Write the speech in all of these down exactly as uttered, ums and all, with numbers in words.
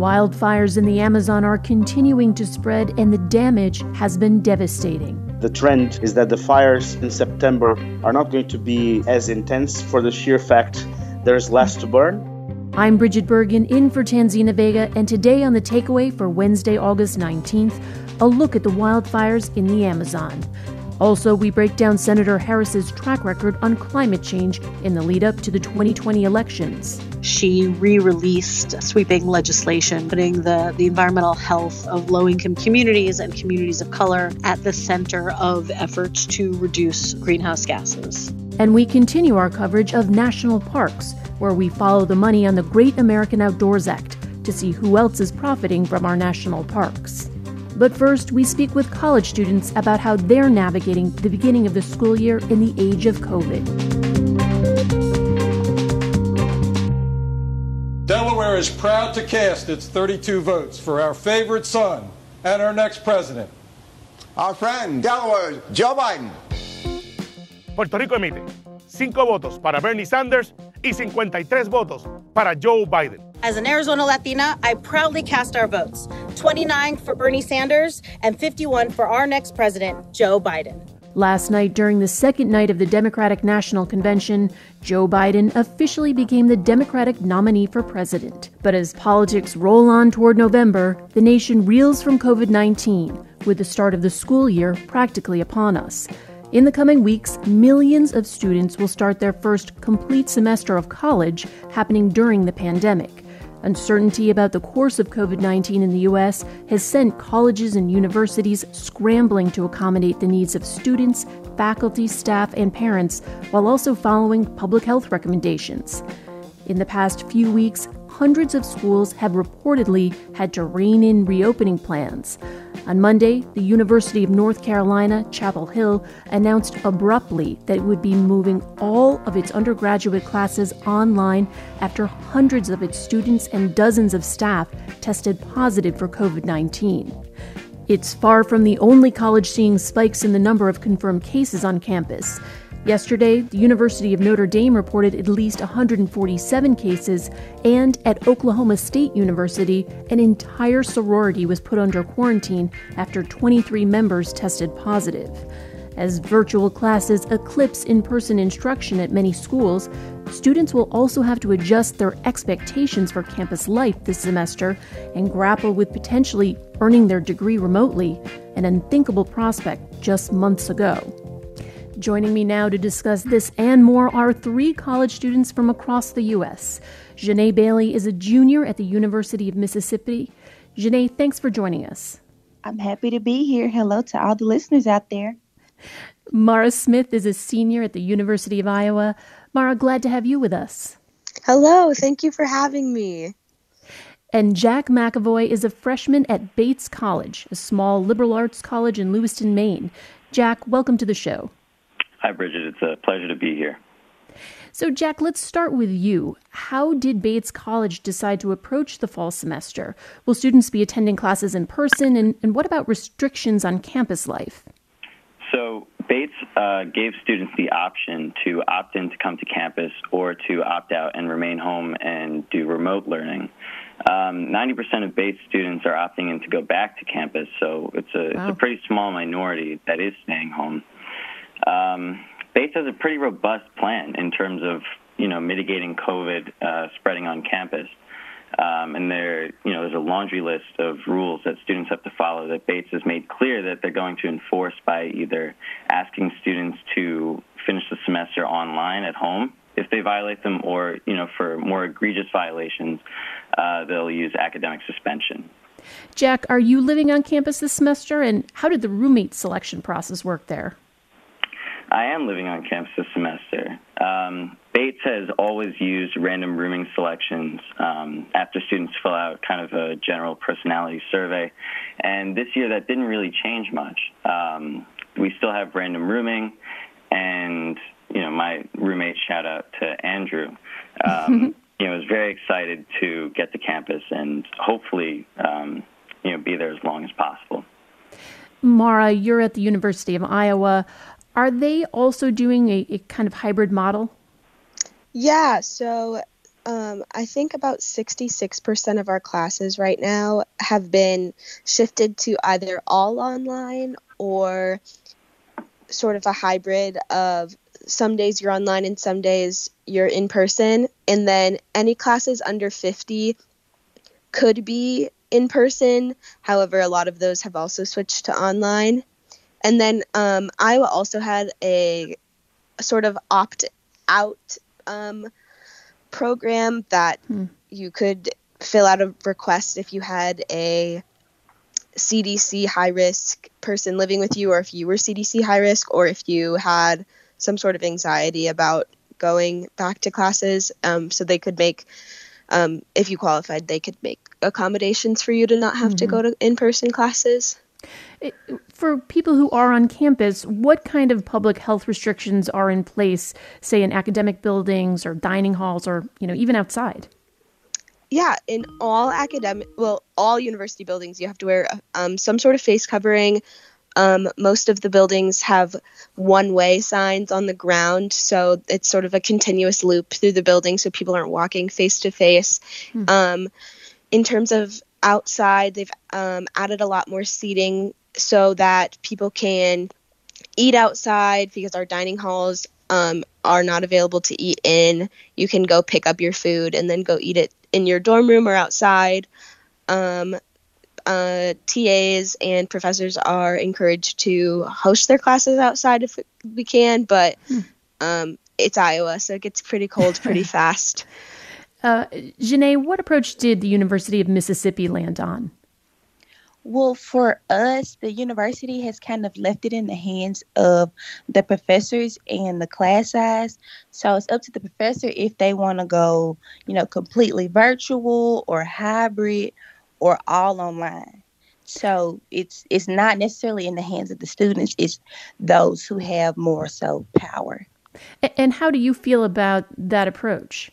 Wildfires in the Amazon are continuing to spread, and the damage has been devastating. The trend is that the fires in September are not going to be as intense for the sheer fact there's less to burn. I'm Bridget Bergen, in for Tanzina Vega, and today on The Takeaway for Wednesday, August nineteenth, a look at the wildfires in the Amazon. Also, we break down Senator Harris's track record on climate change in the lead-up to the twenty twenty elections. She re-released sweeping legislation putting the, the environmental health of low-income communities and communities of color at the center of efforts to reduce greenhouse gases. And we continue our coverage of national parks, where we follow the money on the Great American Outdoors Act to see who else is profiting from our national parks. But first, we speak with college students about how they're navigating the beginning of the school year in the age of COVID. Delaware is proud to cast its thirty-two votes for our favorite son and our next president. Our friend, Delaware's Joe Biden. Puerto Rico emite cinco votos para Bernie Sanders y cincuenta y tres votos para Joe Biden. As an Arizona Latina, I proudly cast our votes, twenty-nine for Bernie Sanders and fifty-one for our next president, Joe Biden. Last night, during the second night of the Democratic National Convention, Joe Biden officially became the Democratic nominee for president. But as politics roll on toward November, the nation reels from COVID nineteen, with the start of the school year practically upon us. In the coming weeks, millions of students will start their first complete semester of college, happening during the pandemic. Uncertainty about the course of COVID nineteen in the U S has sent colleges and universities scrambling to accommodate the needs of students, faculty, staff, and parents, while also following public health recommendations. In the past few weeks, hundreds of schools have reportedly had to rein in reopening plans. On Monday, the University of North Carolina, Chapel Hill, announced abruptly that it would be moving all of its undergraduate classes online after hundreds of its students and dozens of staff tested positive for COVID nineteen. It's far from the only college seeing spikes in the number of confirmed cases on campus. Yesterday, the University of Notre Dame reported at least one hundred forty-seven cases, and at Oklahoma State University, an entire sorority was put under quarantine after twenty-three members tested positive. As virtual classes eclipse in-person instruction at many schools, students will also have to adjust their expectations for campus life this semester and grapple with potentially earning their degree remotely, an unthinkable prospect just months ago. Joining me now to discuss this and more are three college students from across the U S. Janae Bailey is a junior at the University of Mississippi. Janae, thanks for joining us. I'm happy to be here. Hello to all the listeners out there. Mara Smith is a senior at the University of Iowa. Mara, glad to have you with us. Hello, thank you for having me. And Jack McAvoy is a freshman at Bates College, a small liberal arts college in Lewiston, Maine. Jack, welcome to the show. Hi, Bridget. It's a pleasure to be here. So, Jack, let's start with you. How did Bates College decide to approach the fall semester? Will students be attending classes in person? And, and what about restrictions on campus life? So, Bates uh, gave students the option to opt in to come to campus or to opt out and remain home and do remote learning. Um, ninety percent of Bates students are opting in to go back to campus, so it's a, wow. it's a pretty small minority that is staying home. Um, Bates has a pretty robust plan in terms of, you know, mitigating COVID uh, spreading on campus. Um, and there, you know, there's a laundry list of rules that students have to follow that Bates has made clear that they're going to enforce by either asking students to finish the semester online at home if they violate them, or, you know, for more egregious violations, uh, they'll use academic suspension. Jack, are you living on campus this semester, and how did the roommate selection process work there? I am living on campus this semester. Um, Bates has always used random rooming selections um, after students fill out kind of a general personality survey. And this year that didn't really change much. Um, we still have random rooming, and, you know, my roommate, shout out to Andrew, um, you know, is very excited to get to campus and hopefully, um, you know, be there as long as possible. Mara, you're at the University of Iowa. Are they also doing a, a kind of hybrid model? Yeah, so Um, I think about sixty-six percent of our classes right now have been shifted to either all online or sort of a hybrid of some days you're online and some days you're in person. And then any classes under fifty could be in person. However, a lot of those have also switched to online. And then um, Iowa also had a, a sort of opt-out um, program that hmm. you could fill out a request if you had a C D C high-risk person living with you, or if you were C D C high-risk, or if you had some sort of anxiety about going back to classes. Um, so they could make, um, if you qualified, they could make accommodations for you to not have mm-hmm. to go to in-person classes. It, for people who are on campus, what kind of public health restrictions are in place, say in academic buildings or dining halls or, you know, even outside? Yeah, in all academic, well, all university buildings, you have to wear um, some sort of face covering. Um, most of the buildings have one-way signs on the ground, so it's sort of a continuous loop through the building so people aren't walking face-to-face. Hmm. Um, in terms of outside, they've um, added a lot more seating so that people can eat outside because our dining halls um, are not available to eat in. You can go pick up your food and then go eat it in your dorm room or outside. Um, uh, T As and professors are encouraged to host their classes outside if we can, but hmm. um, it's Iowa, so it gets pretty cold pretty fast. Uh, Janae, what approach did the University of Mississippi land on? Well, for us, the university has kind of left it in the hands of the professors and the class size. So it's up to the professor if they want to go, you know, completely virtual or hybrid or all online. So it's it's not necessarily in the hands of the students. It's those who have more so power. And how do you feel about that approach?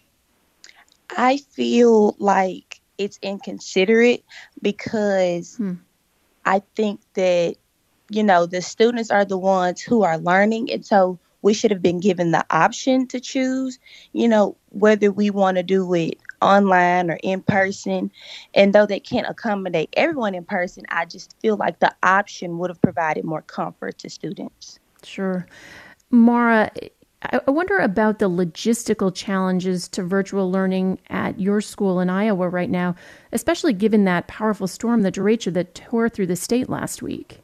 I feel like it's inconsiderate because hmm. I think that, you know, the students are the ones who are learning. And so we should have been given the option to choose, you know, whether we want to do it online or in person. And though they can't accommodate everyone in person, I just feel like the option would have provided more comfort to students. Sure. Mara, I wonder about the logistical challenges to virtual learning at your school in Iowa right now, especially given that powerful storm, the derecha, that tore through the state last week.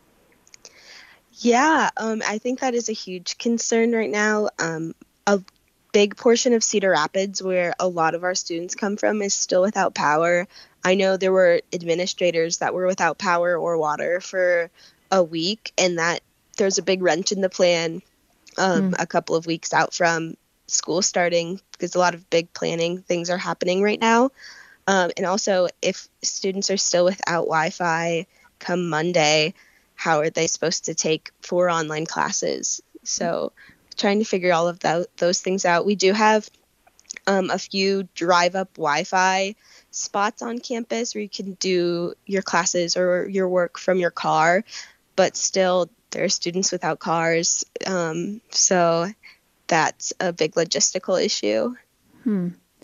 Yeah, um, I think that is a huge concern right now. Um, a big portion of Cedar Rapids, where a lot of our students come from, is still without power. I know there were administrators that were without power or water for a week, and that there's a big wrench in the plan. Um, mm. a couple of weeks out from school starting, because a lot of big planning things are happening right now. Um, and also, if students are still without Wi-Fi come Monday, how are they supposed to take four online classes? So trying to figure all of that, those things out. We do have um, a few drive-up Wi-Fi spots on campus where you can do your classes or your work from your car, but still there are students without cars, um, so that's a big logistical issue. Hmm.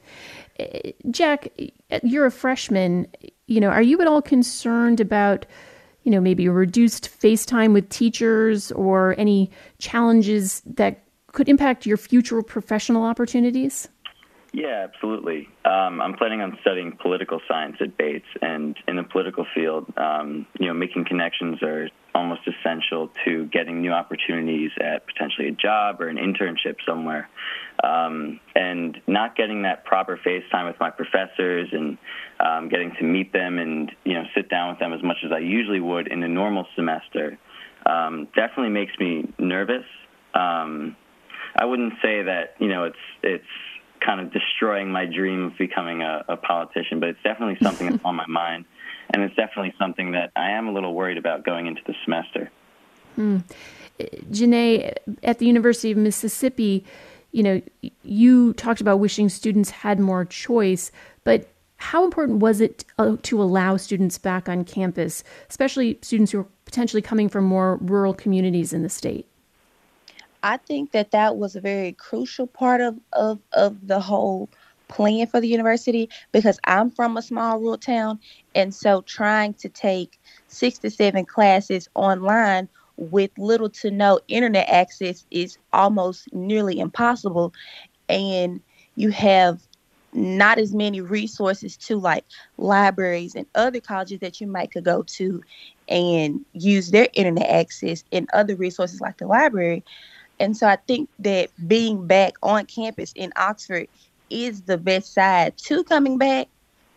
Jack, you're a freshman. You know, are you at all concerned about, you know, maybe a reduced face time with teachers or any challenges that could impact your future professional opportunities? Yeah, absolutely. Um, I'm planning on studying political science at Bates, and in the political field, um, you know, making connections are almost essential to getting new opportunities at potentially a job or an internship somewhere. Um, and not getting that proper face time with my professors and um, getting to meet them and, you know, sit down with them as much as I usually would in a normal semester um, definitely makes me nervous. Um, I wouldn't say that, you know, it's it's kind of destroying my dream of becoming a, a politician, but it's definitely something that's on my mind. And it's definitely something that I am a little worried about going into the semester. Hmm. Janae, at the University of Mississippi, you know, you talked about wishing students had more choice, but how important was it uh, to allow students back on campus, especially students who are potentially coming from more rural communities in the state? I think that that was a very crucial part of, of, of the whole plan for the university because I'm from a small rural town. And so trying to take six to seven classes online with little to no internet access is almost nearly impossible. And you have not as many resources to like libraries and other colleges that you might could go to and use their internet access and other resources like the library. And so I think that being back on campus in Oxford is the best side to coming back.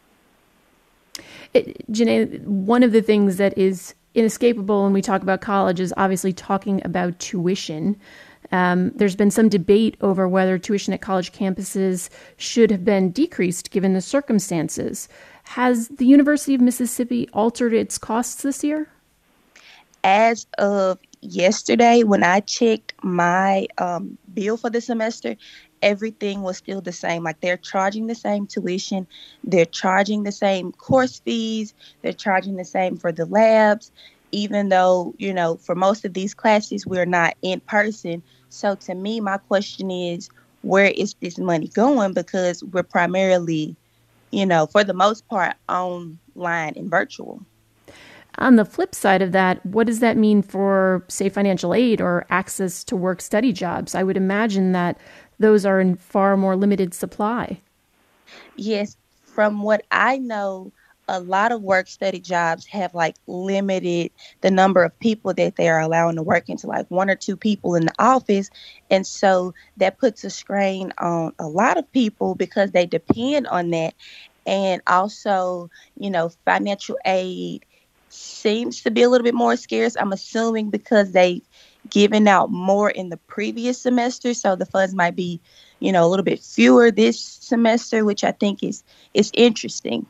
It, Janae, one of the things that is inescapable when we talk about college is obviously talking about tuition. Um, there's been some debate over whether tuition at college campuses should have been decreased given the circumstances. Has the University of Mississippi altered its costs this year? As of yesterday, when I checked my um, bill for the semester, everything was still the same. Like they're charging the same tuition, they're charging the same course fees, they're charging the same for the labs, even though, you know, for most of these classes, we're not in person. So to me, my question is, where is this money going? Because we're primarily, you know, for the most part, online and virtual. On the flip side of that, what does that mean for, say, financial aid or access to work-study jobs? I would imagine that those are in far more limited supply. Yes, from what I know, a lot of work-study jobs have like limited the number of people that they are allowing to work into, like one or two people in the office. And so that puts a strain on a lot of people because they depend on that. And also, you know, financial aid seems to be a little bit more scarce. I'm assuming because they've given out more in the previous semester. So the funds might be, you know, a little bit fewer this semester, which I think is is interesting.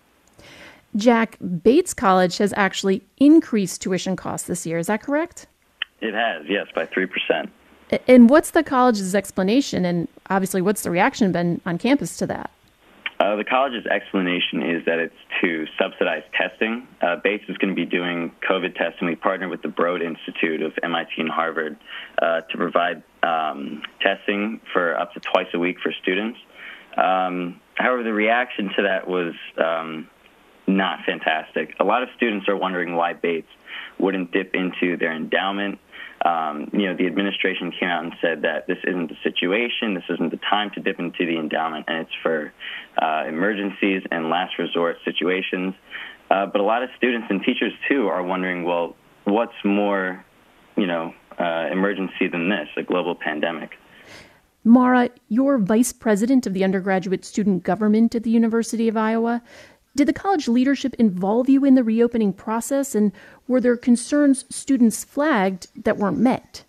Jack, Bates College has actually increased tuition costs this year. Is that correct? It has, yes, by three percent. And what's the college's explanation? And obviously, what's the reaction been on campus to that? Uh, the college's explanation is that it's to subsidize testing. Uh, Bates is going to be doing COVID testing. We partnered with the Broad Institute of M I T and Harvard uh, to provide um, testing for up to twice a week for students. Um, however, the reaction to that was um, not fantastic. A lot of students are wondering why Bates wouldn't dip into their endowment. Um, you know, the administration came out and said that this isn't the situation, this isn't the time to dip into the endowment, and it's for uh, emergencies and last resort situations. Uh, but a lot of students and teachers, too, are wondering, well, what's more, you know, uh, emergency than this, a global pandemic? Mara, you're vice president of the undergraduate student government at the University of Iowa. Did the college leadership involve you in the reopening process, and were there concerns students flagged that weren't met?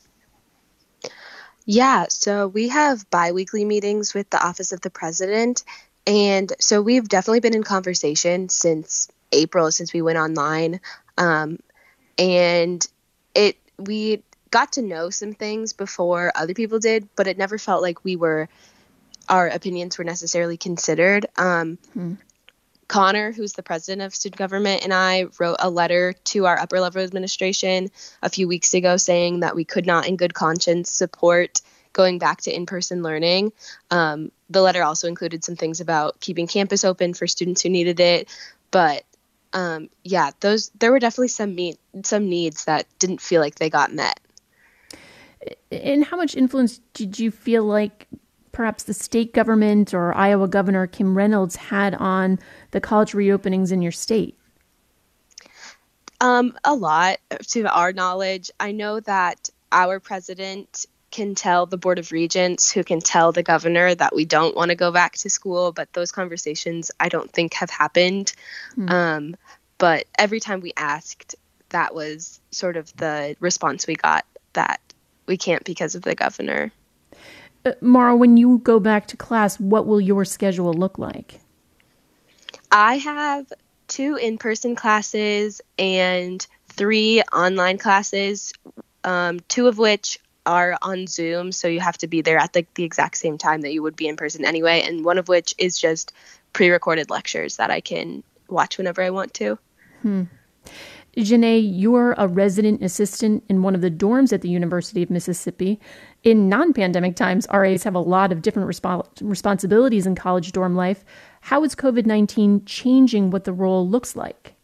Yeah, so we have biweekly meetings with the Office of the President, and so we've definitely been in conversation since April, since we went online, um, and it we got to know some things before other people did, but it never felt like we were our opinions were necessarily considered. Um, hmm. Connor, who's the president of student government, and I wrote a letter to our upper level administration a few weeks ago saying that we could not in good conscience support going back to in-person learning. Um, the letter also included some things about keeping campus open for students who needed it. But um, yeah, those there were definitely some me- some needs that didn't feel like they got met. And how much influence did you feel like perhaps the state government or Iowa Governor Kim Reynolds had on the college reopenings in your state? Um, a lot, to our knowledge. I know that our president can tell the Board of Regents, who can tell the governor that we don't want to go back to school, but those conversations I don't think have happened. Hmm. Um, but every time we asked, that was sort of the response we got, that we can't because of the governor. Uh, Mara, when you go back to class, what will your schedule look like? I have two in-person classes and three online classes, um, two of which are on Zoom, so you have to be there at the, the exact same time that you would be in person anyway, and one of which is just pre-recorded lectures that I can watch whenever I want to. Hmm. Janae, you're a resident assistant in one of the dorms at the University of Mississippi. In non-pandemic times, R As have a lot of different resp- responsibilities in college dorm life. How is COVID nineteen changing what the role looks like?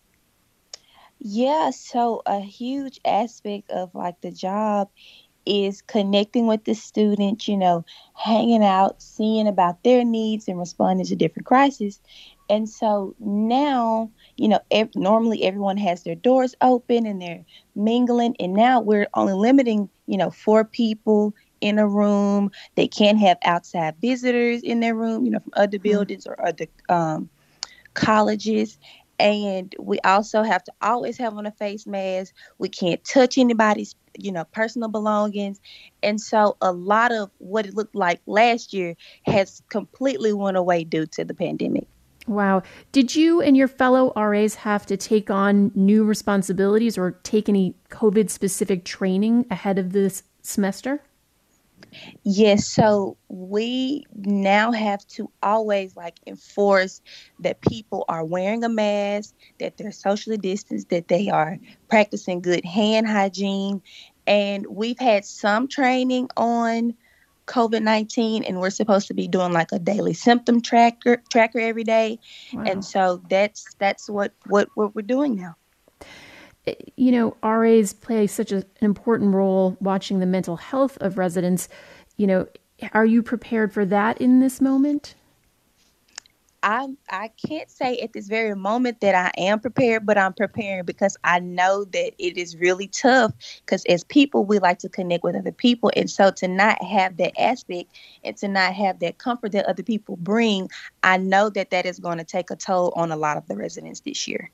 Yeah, so a huge aspect of like the job is connecting with the students, you know, hanging out, seeing about their needs and responding to different crises. And so now, you know, ev- normally everyone has their doors open and they're mingling. And now we're only limiting, you know, four people in a room. They can't have outside visitors in their room, you know, from other buildings or other um, colleges. And we also have to always have on a face mask. We can't touch anybody's, you know, personal belongings. And so a lot of what it looked like last year has completely went away due to the pandemic. Wow. Did you and your fellow R As have to take on new responsibilities or take any COVID-specific training ahead of this semester? Yes, so we now have to always like enforce that people are wearing a mask, that they're socially distanced, that they are practicing good hand hygiene. And we've had some training on COVID nineteen, and we're supposed to be doing like a daily symptom tracker tracker every day. Wow. And so that's that's what, what, what we're doing now. You know, R As play such a, an important role watching the mental health of residents. You know, are you prepared for that in this moment? I I can't say at this very moment that I am prepared, but I'm preparing because I know that it is really tough because as people, we like to connect with other people. And so to not have that aspect and to not have that comfort that other people bring, I know that that is going to take a toll on a lot of the residents this year.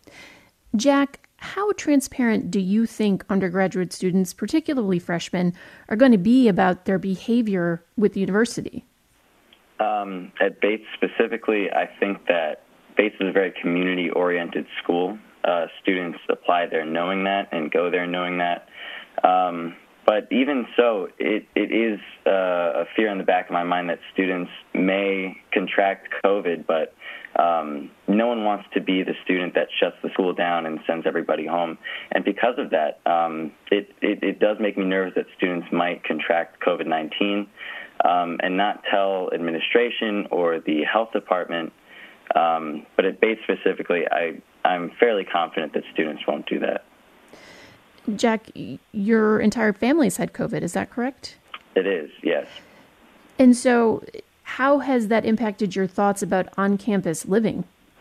Jack, how transparent do you think undergraduate students, particularly freshmen, are going to be about their behavior with the university? Um, at Bates specifically, I think that Bates is a very community-oriented school. Uh, students apply there knowing that and go there knowing that. Um, but even so, it, it is uh, a fear in the back of my mind that students may contract COVID, but um, no one wants to be the student that shuts the school down and sends everybody home. And because of that, um, it, it, it does make me nervous that students might contract COVID nineteen. Um, and not tell administration or the health department. Um, but at Bates specifically, I, I'm fairly confident that students won't do that. Jack, your entire family's had COVID, is that correct? It is, yes. And so how has that impacted your thoughts about on-campus living?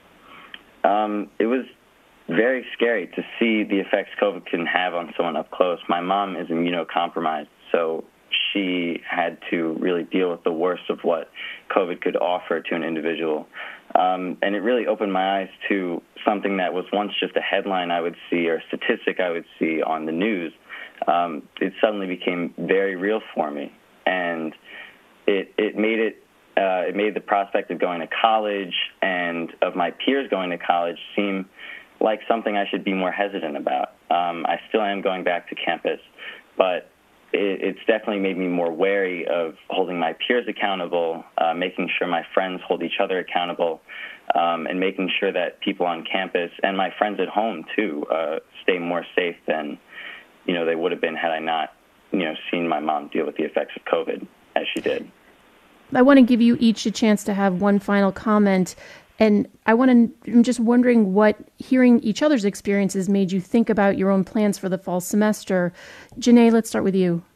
Um, it was very scary to see the effects COVID can have on someone up close. My mom is immunocompromised, so she had to really deal with the worst of what COVID could offer to an individual. Um, and it really opened my eyes to something that was once just a headline I would see or a statistic I would see on the news. Um, it suddenly became very real for me. And it, it made it, uh, it made the prospect of going to college and of my peers going to college seem like something I should be more hesitant about. Um, I still am going back to campus, but it's definitely made me more wary of holding my peers accountable, uh, making sure my friends hold each other accountable, um, and making sure that people on campus and my friends at home, too, uh, stay more safe than, you know, they would have been had I not, you know, seen my mom deal with the effects of COVID as she did. I want to give you each a chance to have one final comment. And I want to, I'm just wondering what hearing each other's experiences made you think about your own plans for the fall semester. Janae, let's start with you.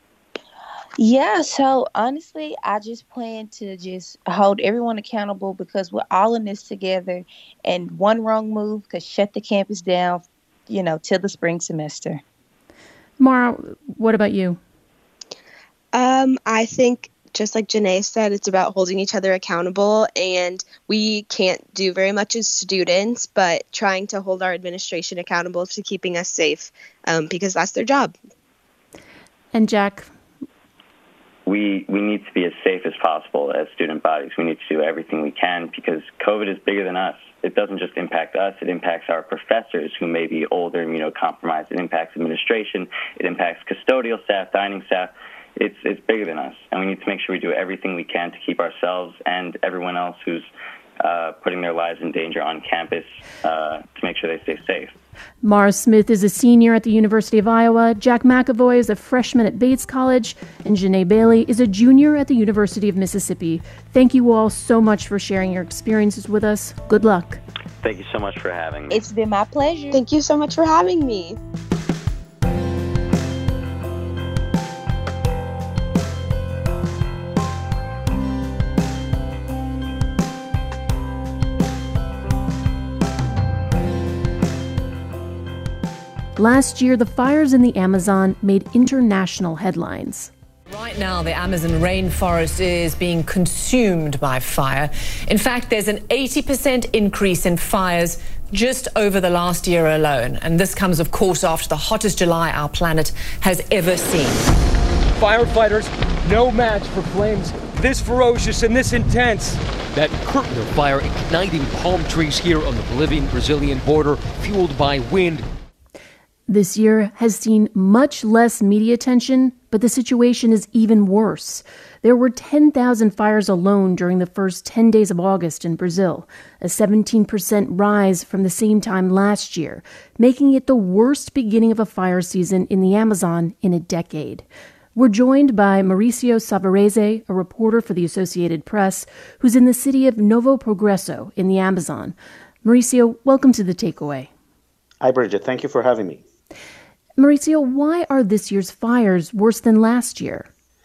Yeah, so honestly, I just plan to just hold everyone accountable because we're all in this together. And one wrong move could shut the campus down, you know, till the spring semester. Mara, what about you? Um, I think just like Janae said, it's about holding each other accountable, and we can't do very much as students, but trying to hold our administration accountable to keeping us safe, um, because that's their job. And Jack? We, we need to be as safe as possible as student bodies. We need to do everything we can because COVID is bigger than us. It doesn't just impact us. It impacts our professors who may be older, immunocompromised. It impacts administration. It impacts custodial staff, dining staff. It's it's bigger than us, and we need to make sure we do everything we can to keep ourselves and everyone else who's uh, put putting their lives in danger on campus uh, to make sure they stay safe. Mara Smith is a senior at the University of Iowa, Jack McAvoy is a freshman at Bates College, and Janae Bailey is a junior at the University of Mississippi. Thank you all so much for sharing your experiences with us. Good luck. Thank you so much for having me. It's been my pleasure. Thank you so much for having me. Last year, the fires in the Amazon made international headlines. Right now, the Amazon rainforest is being consumed by fire. In fact, there's an eighty percent increase in fires just over the last year alone. And this comes, of course, after the hottest July our planet has ever seen. Firefighters, no match for flames this ferocious and this intense. That curtain of fire igniting palm trees here on the Bolivian-Brazilian border, fueled by wind. This year has seen much less media attention, but the situation is even worse. There were ten thousand fires alone during the first ten days of August in Brazil, a seventeen percent rise from the same time last year, making it the worst beginning of a fire season in the Amazon in a decade. We're joined by Mauricio Savarese, a reporter for the Associated Press, who's in the city of Novo Progresso in the Amazon. Mauricio, welcome to The Takeaway. Hi, Bridget. Thank you for having me. Mauricio, why are this year's fires worse than last year?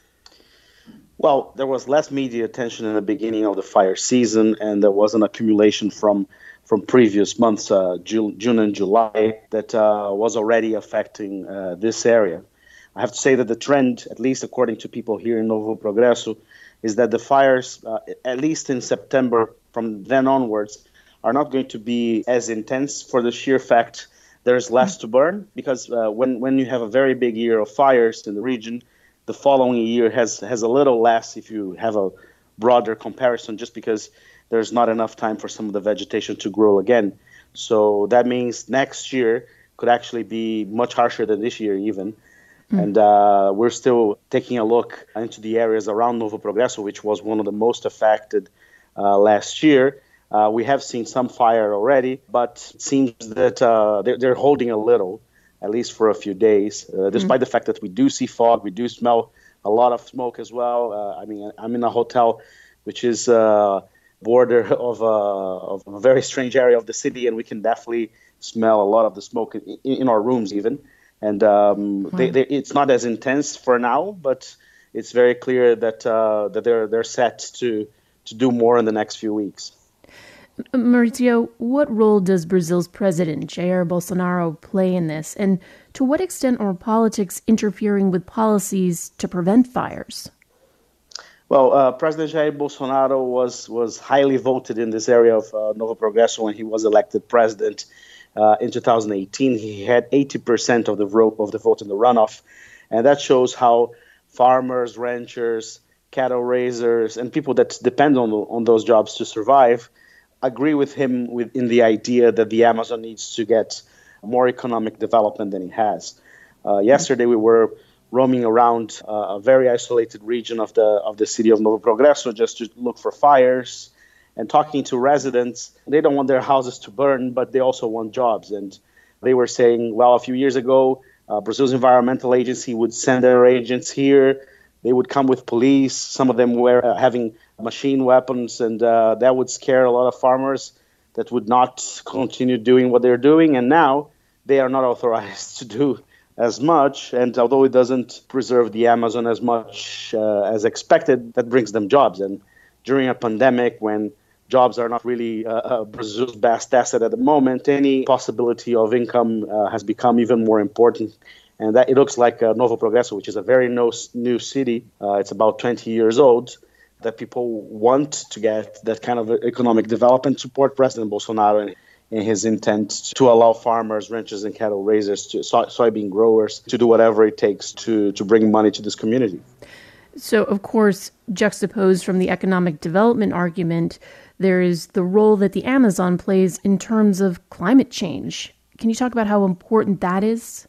Well, there was less media attention in the beginning of the fire season, and there was an accumulation from from previous months, uh, June, June and July, that uh, was already affecting uh, this area. I have to say that the trend, at least according to people here in Novo Progresso, is that the fires, uh, at least in September, from then onwards, are not going to be as intense for the sheer fact there's less to burn, because uh, when, when you have a very big year of fires in the region, the following year has, has a little less if you have a broader comparison, just because there's not enough time for some of the vegetation to grow again. So that means next year could actually be much harsher than this year even. Mm. And uh, we're still taking a look into the areas around Novo Progresso, which was one of the most affected uh, last year. Uh, we have seen some fire already, but it seems that uh, they're, they're holding a little, at least for a few days, uh, despite mm. the fact that we do see fog, we do smell a lot of smoke as well. Uh, I mean, I'm in a hotel which is uh, border of a, of a very strange area of the city, and we can definitely smell a lot of the smoke in, in our rooms even. And um, wow. they, they, it's not as intense for now, but it's very clear that uh, that they're they're set to to do more in the next few weeks. Mauricio, what role does Brazil's president, Jair Bolsonaro, play in this? And to what extent are politics interfering with policies to prevent fires? Well, uh, President Jair Bolsonaro was, was highly voted in this area of uh, Novo Progresso when he was elected president uh, in two thousand eighteen. He had eighty percent of the vote of the vote in the runoff. And that shows how farmers, ranchers, cattle raisers, and people that depend on, on those jobs to survive agree with him with, in the idea that the Amazon needs to get more economic development than it has. Uh, yesterday, we were roaming around uh, a very isolated region of the of the city of Novo Progresso just to look for fires and talking to residents. They don't want their houses to burn, but they also want jobs. And they were saying, well, a few years ago, uh, Brazil's environmental agency would send their agents here. They would come with police. Some of them were uh, having machine weapons, and uh, that would scare a lot of farmers that would not continue doing what they're doing. And now they are not authorized to do as much. And although it doesn't preserve the Amazon as much uh, as expected, that brings them jobs. And during a pandemic, when jobs are not really uh, uh, Brazil's best asset at the moment, any possibility of income uh, has become even more important. And that it looks like uh, Novo Progresso, which is a very no, new city, uh, it's about twenty years old, that people want to get that kind of economic development, support President Bolsonaro in, in his intent to allow farmers, ranchers, and cattle raisers, to soy, soybean growers, to do whatever it takes to, to bring money to this community. So, of course, juxtaposed from the economic development argument, there is the role that the Amazon plays in terms of climate change. Can you talk about how important that is?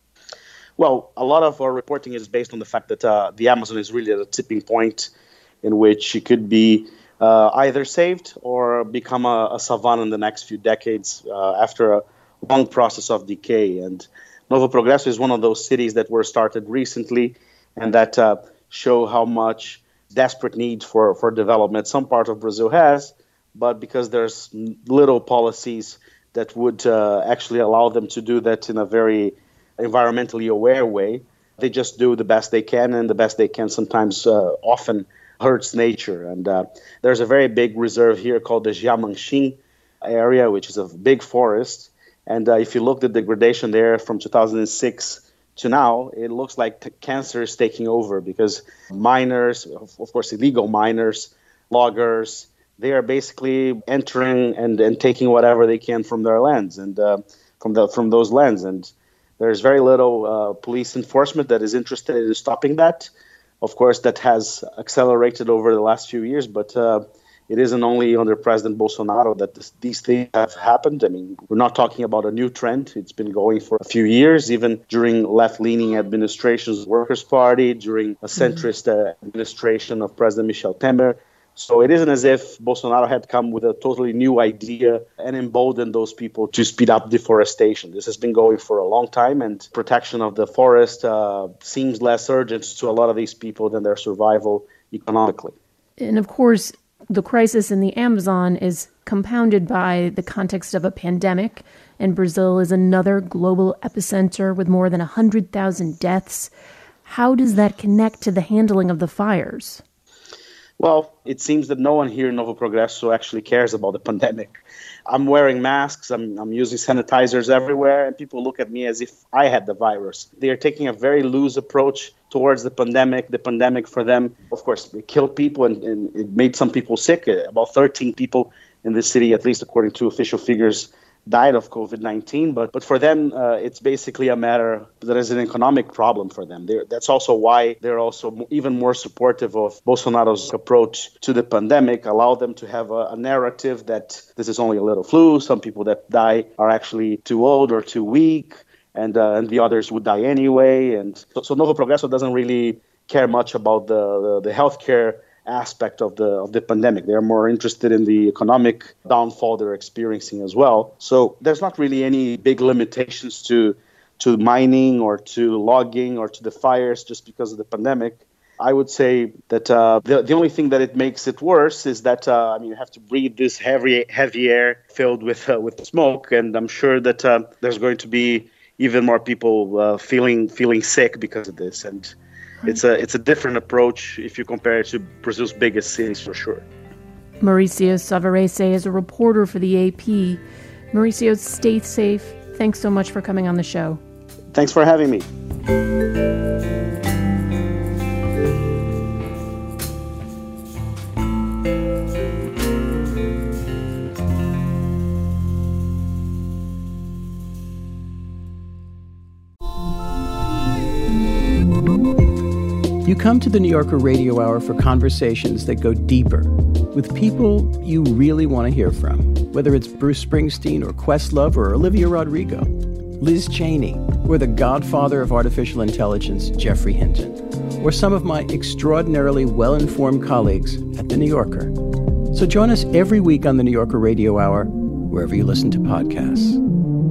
Well, a lot of our reporting is based on the fact that uh, the Amazon is really at a tipping point in which it could be uh, either saved or become a, a savannah in the next few decades uh, after a long process of decay. And Novo Progresso is one of those cities that were started recently and that uh, show how much desperate need for, for development some part of Brazil has, but because there's little policies that would uh, actually allow them to do that in a very environmentally aware way, they just do the best they can, and the best they can sometimes uh, often hurts nature. And uh, there's a very big reserve here called the Jiamanxin area, which is a big forest. And uh, if you look at the degradation there from two thousand six to now, it looks like t- cancer is taking over because miners, of, of course, illegal miners, loggers, they are basically entering and, and taking whatever they can from their lands and uh, from the from those lands. And there's very little uh, police enforcement that is interested in stopping that. Of course, that has accelerated over the last few years, but uh, it isn't only under President Bolsonaro that this, these things have happened. I mean, we're not talking about a new trend. It's been going for a few years, even during left-leaning administrations, Workers' Party, during a centrist uh, administration of President Michel Temer. So it isn't as if Bolsonaro had come with a totally new idea and emboldened those people to speed up deforestation. This has been going for a long time, and protection of the forest uh, seems less urgent to a lot of these people than their survival economically. And of course, the crisis in the Amazon is compounded by the context of a pandemic, and Brazil is another global epicenter with more than one hundred thousand deaths. How does that connect to the handling of the fires? Well, it seems that no one here in Novo Progresso actually cares about the pandemic. I'm wearing masks, I'm, I'm using sanitizers everywhere, and people look at me as if I had the virus. They are taking a very loose approach towards the pandemic. The pandemic for them, of course, it killed people and, and it made some people sick. About thirteen people in the city, at least according to official figures, died of covid nineteen. But but for them, uh, it's basically a matter that is an economic problem for them. They're, that's also why they're also even more supportive of Bolsonaro's approach to the pandemic, allow them to have a, a narrative that this is only a little flu. Some people that die are actually too old or too weak, and uh, and the others would die anyway. And so, so Novo Progresso doesn't really care much about the, the, the healthcare aspect of the of the pandemic. They're more interested in the economic downfall they're experiencing as well. So there's not really any big limitations to to mining or to logging or to the fires just because of the pandemic. I would say that uh, the the only thing that it makes it worse is that uh, I mean you have to breathe this heavy heavy air filled with uh, with smoke, and I'm sure that uh, there's going to be even more people uh, feeling feeling sick because of this. And It's a it's a different approach if you compare it to Brazil's biggest cities, for sure. Mauricio Savarese is a reporter for the A P. Mauricio, stay safe. Thanks so much for coming on the show. Thanks for having me. You come to the New Yorker Radio Hour for conversations that go deeper with people you really want to hear from, whether it's Bruce Springsteen or Questlove or Olivia Rodrigo, Liz Cheney, or the godfather of artificial intelligence, Geoffrey Hinton, or some of my extraordinarily well-informed colleagues at The New Yorker. So join us every week on the New Yorker Radio Hour, wherever you listen to podcasts.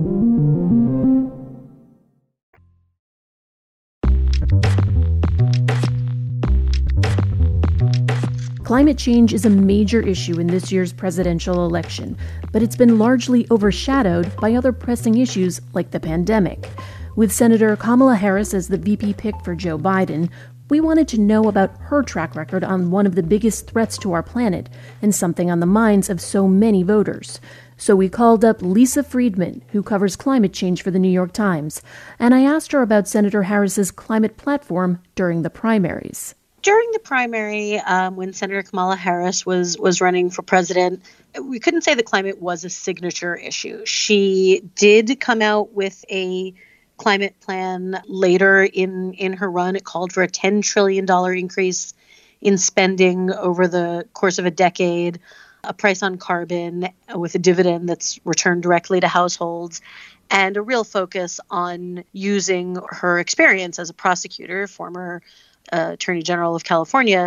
Climate change is a major issue in this year's presidential election, but it's been largely overshadowed by other pressing issues like the pandemic. With Senator Kamala Harris as the V P pick for Joe Biden, we wanted to know about her track record on one of the biggest threats to our planet and something on the minds of so many voters. So we called up Lisa Friedman, who covers climate change for the New York Times, and I asked her about Senator Harris's climate platform during the primaries. During the primary, um, when Senator Kamala Harris was was running for president, we couldn't say the climate was a signature issue. She did come out with a climate plan later in, in her run. It called for a ten trillion dollars increase in spending over the course of a decade, a price on carbon with a dividend that's returned directly to households, and a real focus on using her experience as a prosecutor, former Uh, Attorney General of California,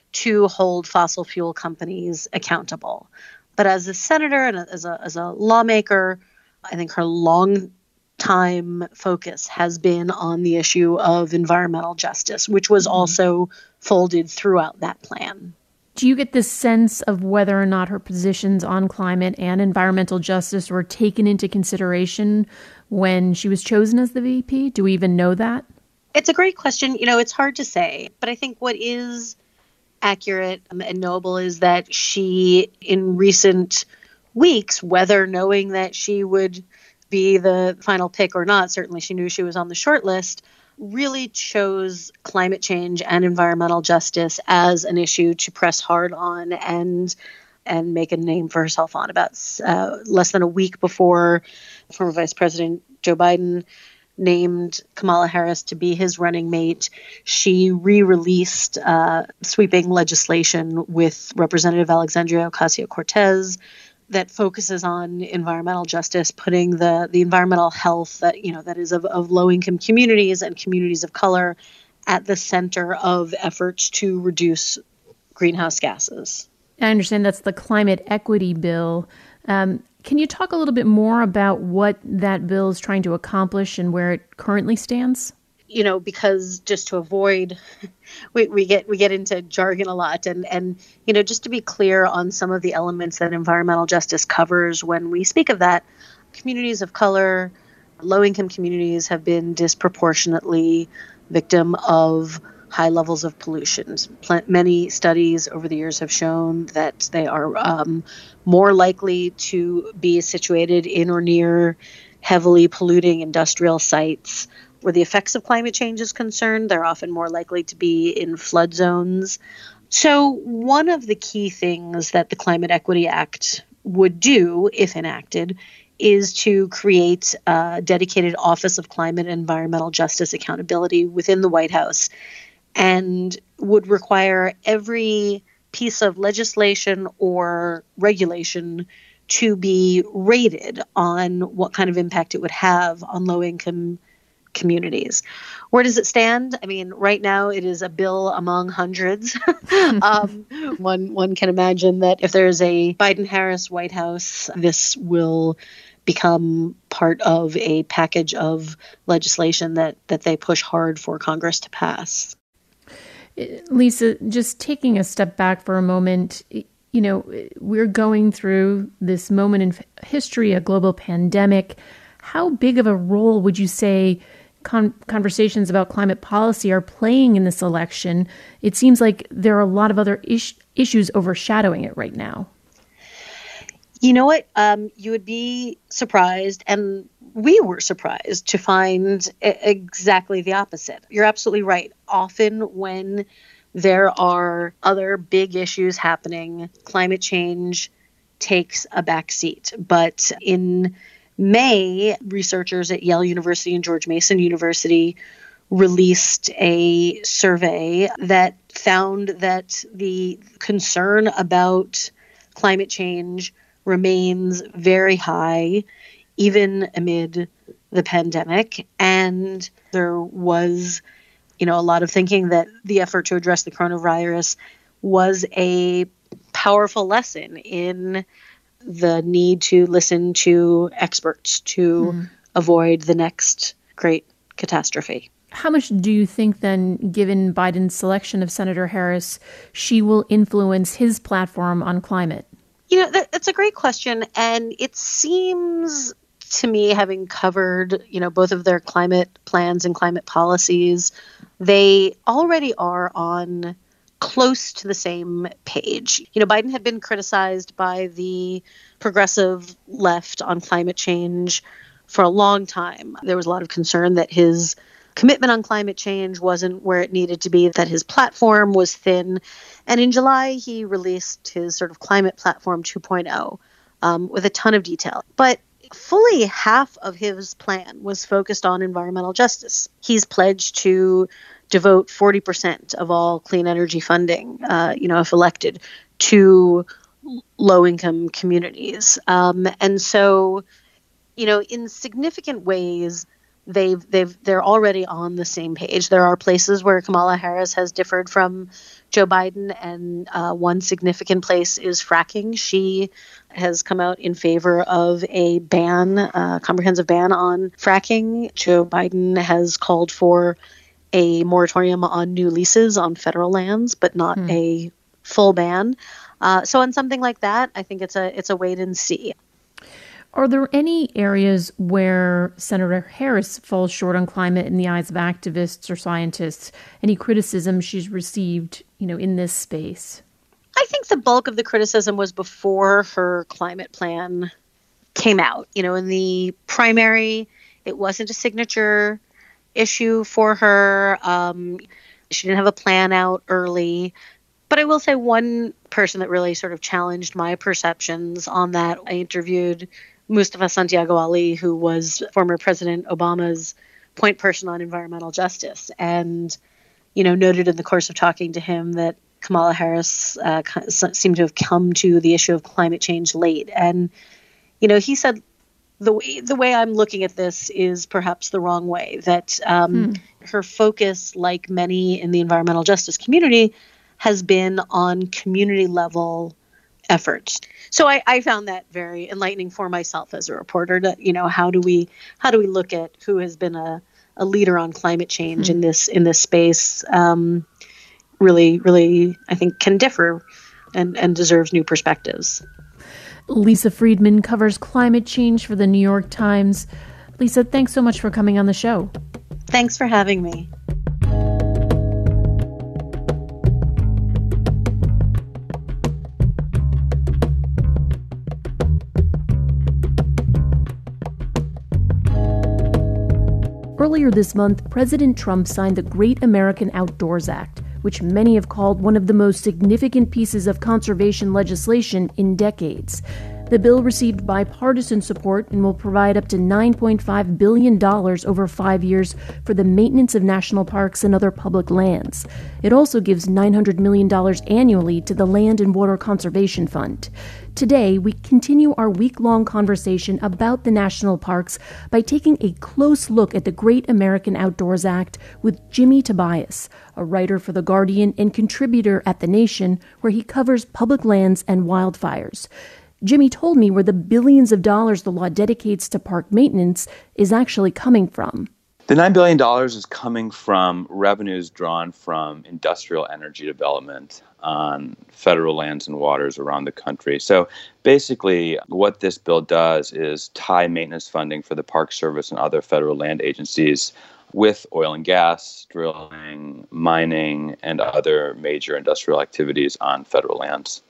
to hold fossil fuel companies accountable. But as a senator and as a, as a lawmaker, I think her long time focus has been on the issue of environmental justice, which was mm-hmm. also folded throughout that plan. Do you get the sense of whether or not her positions on climate and environmental justice were taken into consideration when she was chosen as the V P? Do we even know that? It's a great question. You know, it's hard to say, but I think what is accurate and knowable is that she, in recent weeks, whether knowing that she would be the final pick or not, certainly she knew she was on the short list, really chose climate change and environmental justice as an issue to press hard on and and make a name for herself on. About uh, less than a week before former Vice President Joe Biden named Kamala Harris to be his running mate, she re-released uh, sweeping legislation with Representative Alexandria Ocasio-Cortez that focuses on environmental justice, putting the the environmental health that you know that is of, of low-income communities and communities of color at the center of efforts to reduce greenhouse gases. I understand that's the climate equity bill. Um, can you talk a little bit more about what that bill is trying to accomplish and where it currently stands? You know, because just to avoid, we, we get we get into jargon a lot. And, and, you know, just to be clear on some of the elements that environmental justice covers when we speak of that, communities of color, low-income communities have been disproportionately victim of high levels of pollution. Pl- many studies over the years have shown that they are um, more likely to be situated in or near heavily polluting industrial sites. Where the effects of climate change is concerned, they're often more likely to be in flood zones. So one of the key things that the Climate Equity Act would do, if enacted, is to create a dedicated Office of Climate and Environmental Justice Accountability within the White House, and would require every piece of legislation or regulation to be rated on what kind of impact it would have on low-income communities. Where does it stand? I mean, right now it is a bill among hundreds. um, one one can imagine that if there's a Biden-Harris White House, this will become part of a package of legislation that that they push hard for Congress to pass. Lisa, just taking a step back for a moment, you know, we're going through this moment in history, a global pandemic. How big of a role would you say Con- conversations about climate policy are playing in this election? It seems like there are a lot of other is- issues overshadowing it right now. You know what? Um, you would be surprised, and we were surprised to find I- exactly the opposite. You're absolutely right. Often when there are other big issues happening, climate change takes a back seat. But in May, researchers at Yale University and George Mason University released a survey that found that the concern about climate change remains very high, even amid the pandemic. And there was, you know, a lot of thinking that the effort to address the coronavirus was a powerful lesson in the need to listen to experts to mm-hmm. avoid the next great catastrophe. How much do you think then, given Biden's selection of Senator Harris, she will influence his platform on climate? You know, that, that's a great question. And it seems to me, having covered, you know, both of their climate plans and climate policies, they already are on close to the same page. You know, Biden had been criticized by the progressive left on climate change for a long time. There was a lot of concern that his commitment on climate change wasn't where it needed to be, that his platform was thin. And in July, he released his sort of climate platform two point oh um, with a ton of detail. But fully half of his plan was focused on environmental justice. He's pledged to devote forty percent of all clean energy funding, uh, you know, if elected, to low-income communities. Um, and so, you know, in significant ways, they've they've they're already on the same page. There are places where Kamala Harris has differed from Joe Biden, and uh, one significant place is fracking. She has come out in favor of a ban, a comprehensive ban on fracking. Joe Biden has called for a moratorium on new leases on federal lands, but not hmm. a full ban. Uh, so on something like that, I think it's a it's a wait and see. Are there any areas where Senator Harris falls short on climate in the eyes of activists or scientists? Any criticism she's received, you know, in this space? I think the bulk of the criticism was before her climate plan came out. You know, in the primary, it wasn't a signature issue for her. Um, she didn't have a plan out early. But I will say one person that really sort of challenged my perceptions on that, I interviewed Mustafa Santiago Ali, who was former President Obama's point person on environmental justice, and, you know, noted in the course of talking to him that Kamala Harris uh, seemed to have come to the issue of climate change late. And, you know, he said, the way, the way I'm looking at this is perhaps the wrong way, that um, hmm. her focus, like many in the environmental justice community, has been on community level efforts. So I, I found that very enlightening for myself as a reporter. To, you know, how do we how do we look at who has been a, a leader on climate change mm-hmm. in this in this space? Um, really, really, I think can differ and, and deserves new perspectives. Lisa Friedman covers climate change for the New York Times. Lisa, thanks so much for coming on the show. Thanks for having me. Earlier this month, President Trump signed the Great American Outdoors Act, which many have called one of the most significant pieces of conservation legislation in decades. The bill received bipartisan support and will provide up to nine point five billion dollars over five years for the maintenance of national parks and other public lands. It also gives nine hundred million dollars annually to the Land and Water Conservation Fund. Today, we continue our week-long conversation about the national parks by taking a close look at the Great American Outdoors Act with Jimmy Tobias, a writer for The Guardian and contributor at The Nation, where he covers public lands and wildfires. Jimmy told me where the billions of dollars the law dedicates to park maintenance is actually coming from. The nine billion dollars is coming from revenues drawn from industrial energy development on federal lands and waters around the country. So basically, what this bill does is tie maintenance funding for the Park Service and other federal land agencies with oil and gas, drilling, mining, and other major industrial activities on federal lands.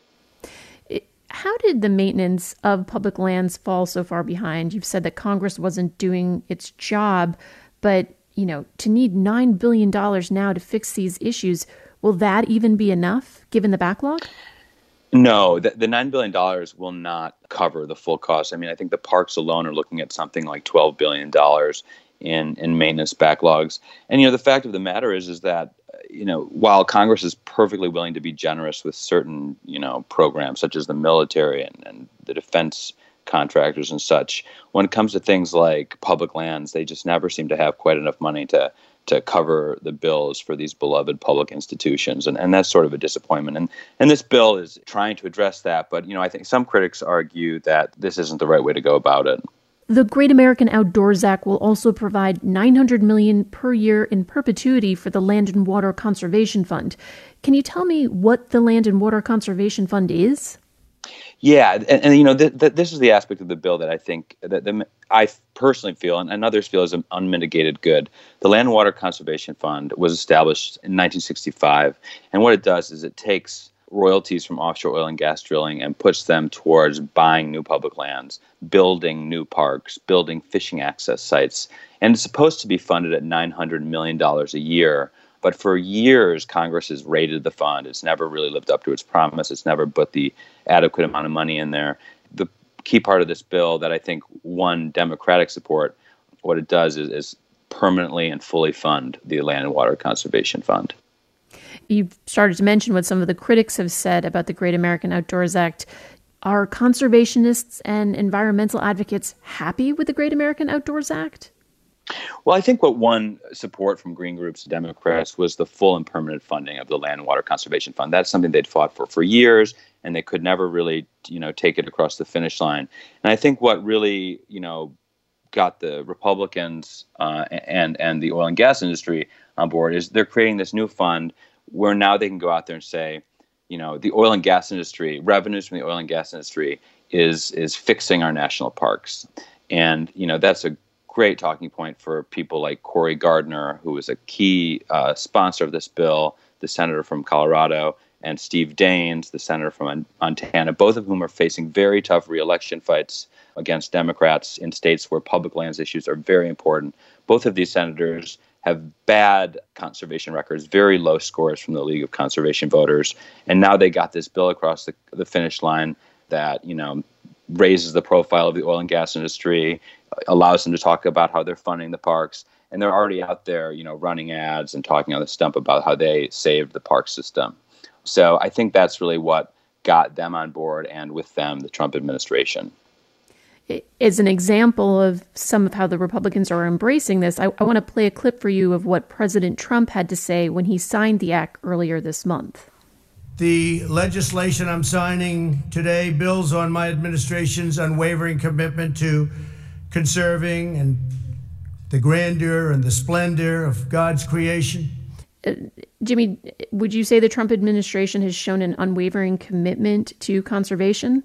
How did the maintenance of public lands fall so far behind? You've said that Congress wasn't doing its job, but, you know, to need nine billion dollars now to fix these issues, will that even be enough given the backlog? No, the, the nine billion dollars will not cover the full cost. I mean, I think the parks alone are looking at something like twelve billion dollars in, in maintenance backlogs. And, you know, the fact of the matter is, is that, you know, while Congress is perfectly willing to be generous with certain, you know, programs such as the military and, and the defense contractors and such, when it comes to things like public lands, they just never seem to have quite enough money to to cover the bills for these beloved public institutions. And, and that's sort of a disappointment. And and this bill is trying to address that. But, you know, I think some critics argue that this isn't the right way to go about it. The Great American Outdoors Act will also provide nine hundred million dollars per year in perpetuity for the Land and Water Conservation Fund. Can you tell me what the Land and Water Conservation Fund is? Yeah, and, and you know, th- th- this is the aspect of the bill that I think that the, I personally feel, and, and others feel, is an unmitigated good. The Land and Water Conservation Fund was established in nineteen sixty-five, and what it does is it takes royalties from offshore oil and gas drilling and puts them towards buying new public lands, building new parks, building fishing access sites. And it's supposed to be funded at nine hundred million dollars a year. But for years, Congress has raided the fund. It's never really lived up to its promise. It's never put the adequate amount of money in there. The key part of this bill that I think won Democratic support, what it does is, is permanently and fully fund the Land and Water Conservation Fund. You've started to mention what some of the critics have said about the Great American Outdoors Act. Are conservationists and environmental advocates happy with the Great American Outdoors Act? Well, I think what won support from green groups and Democrats was the full and permanent funding of the Land and Water Conservation Fund. That's something they'd fought for for years, and they could never really, you know, take it across the finish line. And I think what really, you know, got the Republicans uh, and and the oil and gas industry on board is they're creating this new fund where now they can go out there and say, you know, the oil and gas industry, revenues from the oil and gas industry is is fixing our national parks. And, you know, that's a great talking point for people like Cory Gardner, who was a key uh, sponsor of this bill, the senator from Colorado, and Steve Daines, the senator from Montana, both of whom are facing very tough re-election fights against Democrats in states where public lands issues are very important. Both of these senators have bad conservation records, very low scores from the League of Conservation Voters, and now they got this bill across the, the finish line that, you know, raises the profile of the oil and gas industry, allows them to talk about how they're funding the parks, and they're already out there, you know, running ads and talking on the stump about how they saved the park system. So I think that's really what got them on board, and with them, the Trump administration. As an example of some of how the Republicans are embracing this, I, I want to play a clip for you of what President Trump had to say when he signed the act earlier this month. The legislation I'm signing today builds on my administration's unwavering commitment to conserving and the grandeur and the splendor of God's creation. Uh, Jimmy, would you say the Trump administration has shown an unwavering commitment to conservation?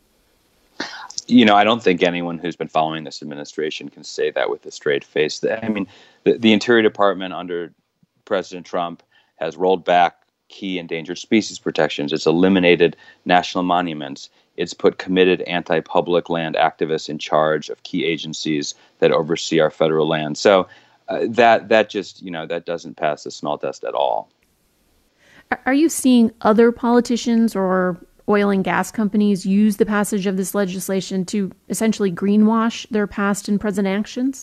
You know, I don't think anyone who's been following this administration can say that with a straight face. I mean, the, the Interior Department under President Trump has rolled back key endangered species protections. It's eliminated national monuments. It's put committed anti-public land activists in charge of key agencies that oversee our federal land. So uh, that that just, you know, that doesn't pass the smell test at all. Are you seeing other politicians or oil and gas companies use the passage of this legislation to essentially greenwash their past and present actions?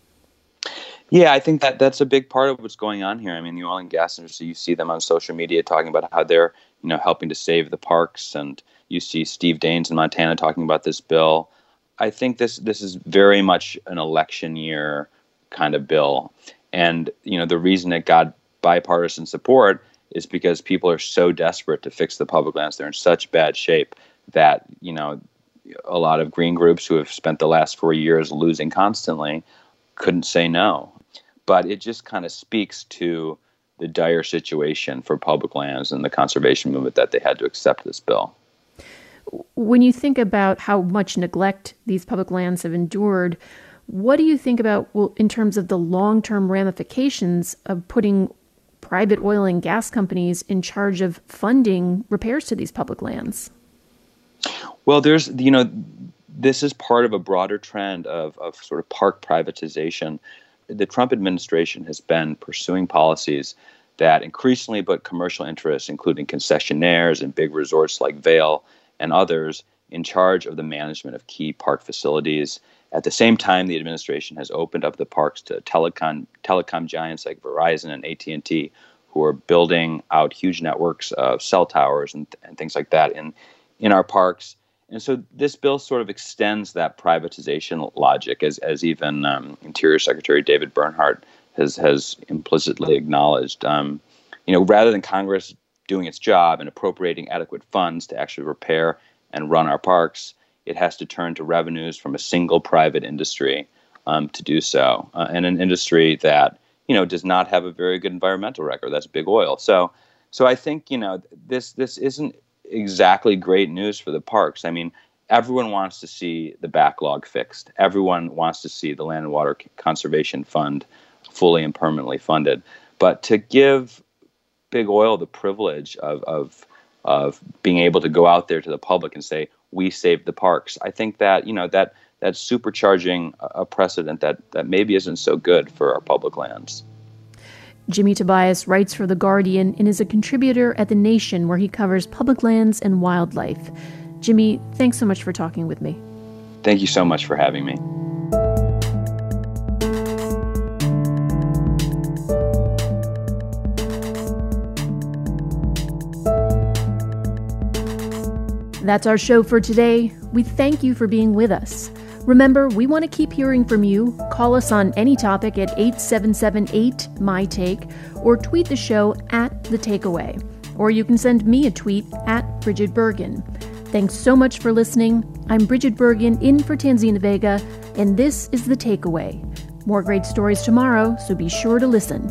Yeah, I think that that's a big part of what's going on here. I mean, the oil and gas industry, you see them on social media talking about how they're, you know, helping to save the parks, and you see Steve Daines in Montana talking about this bill. I think this this is very much an election year kind of bill. And, you know, the reason it got bipartisan support is because people are so desperate to fix the public lands. They're in such bad shape that, you know, a lot of green groups who have spent the last four years losing constantly couldn't say no. But it just kind of speaks to the dire situation for public lands and the conservation movement that they had to accept this bill. When you think about how much neglect these public lands have endured, what do you think about, well, in terms of the long-term ramifications of putting private oil and gas companies in charge of funding repairs to these public lands? Well, there's, you know, this is part of a broader trend of, of sort of park privatization. The Trump administration has been pursuing policies that increasingly put commercial interests, including concessionaires and big resorts like Vail and others, in charge of the management of key park facilities. At the same time, the administration has opened up the parks to telecom telecom giants like Verizon and A T and T, who are building out huge networks of cell towers and, and things like that in, in our parks. And so this bill sort of extends that privatization logic, as as even um, Interior Secretary David Bernhardt has has implicitly acknowledged. Um, you know, rather than Congress doing its job and appropriating adequate funds to actually repair and run our parks, it has to turn to revenues from a single private industry um, to do so, uh, and an industry that, you know, does not have a very good environmental record. That's big oil. So, so I think, you know, this this isn't exactly great news for the parks. I mean, everyone wants to see the backlog fixed. Everyone wants to see the Land and Water Conservation Fund fully and permanently funded. But to give big oil the privilege of of of being able to go out there to the public and say, we saved the parks, I think that, you know, that that's supercharging a precedent that that maybe isn't so good for our public lands. Jimmy Tobias writes for The Guardian and is a contributor at The Nation, where he covers public lands and wildlife. Jimmy, thanks so much for talking with me. Thank you so much for having me. That's our show for today. We thank you for being with us. Remember, we want to keep hearing from you. Call us on any topic at eight seven seven eight, M Y Take or tweet the show at The Takeaway. Or you can send me a tweet at Bridget Bergen. Thanks so much for listening. I'm Bridget Bergen in for Tanzina Vega, and this is The Takeaway. More great stories tomorrow, so be sure to listen.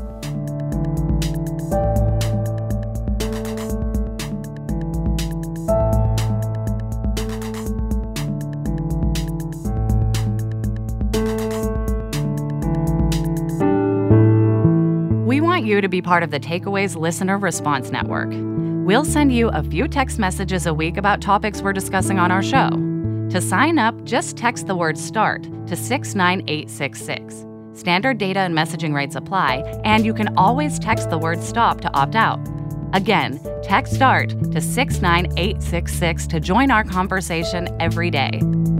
We want you to be part of The Takeaway's Listener Response Network. We'll send you a few text messages a week about topics we're discussing on our show. To sign up, just text the word START to six nine eight six six. Standard data and messaging rates apply, and you can always text the word STOP to opt out. Again, text START to six nine eight six six to join our conversation every day.